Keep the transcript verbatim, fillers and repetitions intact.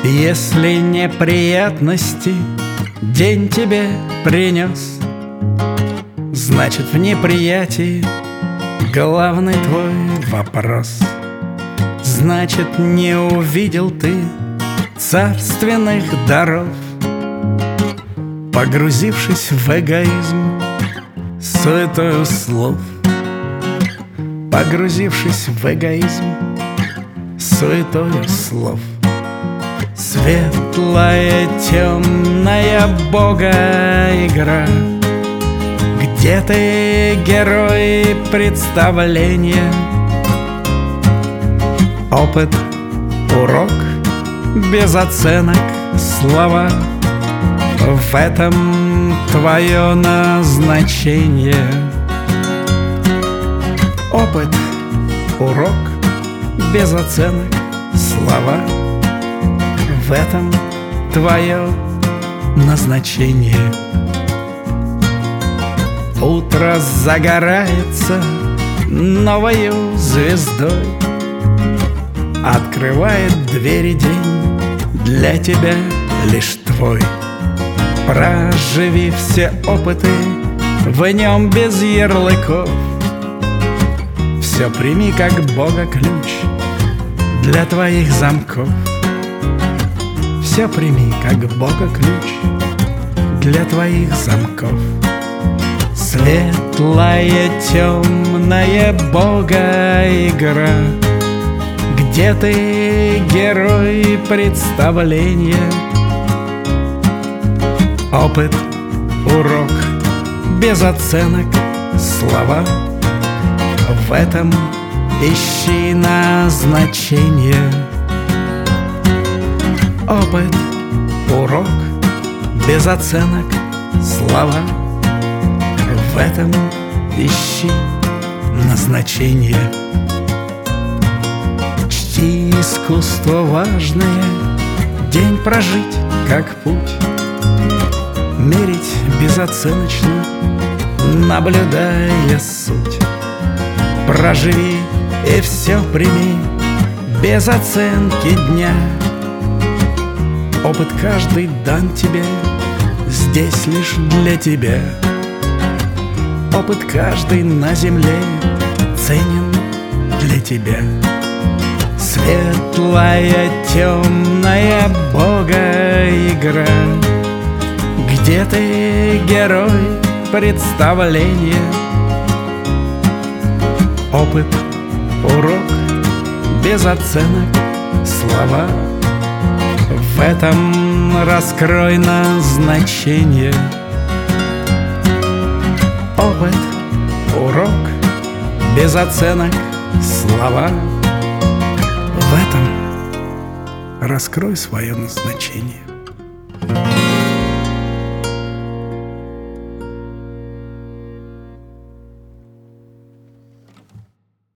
Если неприятности день тебе принес, значит, в неприятии главный твой вопрос. Значит, не увидел ты царственных даров, погрузившись в эгоизм, суетою слов. Погрузившись в эгоизм, суетою слов. Светлая, темная Бога игра, где ты герой представления. Опыт, урок, без оценок слова, в этом твое назначение. Опыт, урок, без оценок слова, в этом твое назначение. Утро загорается новою звездой, открывает двери день для тебя лишь твой. Проживи все опыты в нем без ярлыков, все прими как Бога ключ для твоих замков. Все прими как Бога ключ для твоих замков. Светлая, темная Бога игра, где ты герой представления. Опыт, урок, без оценок слова, в этом ищи назначение. Опыт, урок, без оценок слова, в этом ищи назначение. Чти искусство важное, день прожить как путь, мерить безоценочно, наблюдая суть. Проживи и все прими без оценки дня. Опыт каждый дан тебе, здесь лишь для тебя. Опыт каждый на земле ценен для тебя. Светлая, темная Бога игра, где ты герой представления. Опыт, урок, без оценок слова, в этом раскрой назначение. Опыт, урок, без оценок слова, в этом раскрой свое назначение.